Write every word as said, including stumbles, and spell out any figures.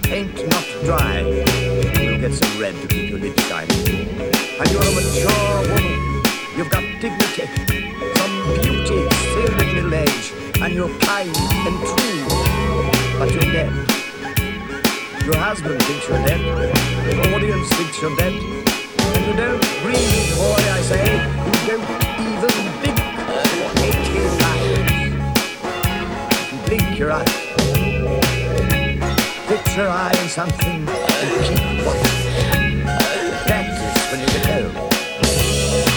paint not dry, you'll get some red to keep your lips shining. And you're a mature woman. You've got dignity, some beauty still in middle age, and you're kind and true, but you're dead. Your husband thinks you're dead, the audience thinks you're dead, and you don't breathe, boy, I say, you don't even blink for eighty lives. You blink your eye, fix your eye on something and keep watching. Practice when you get home.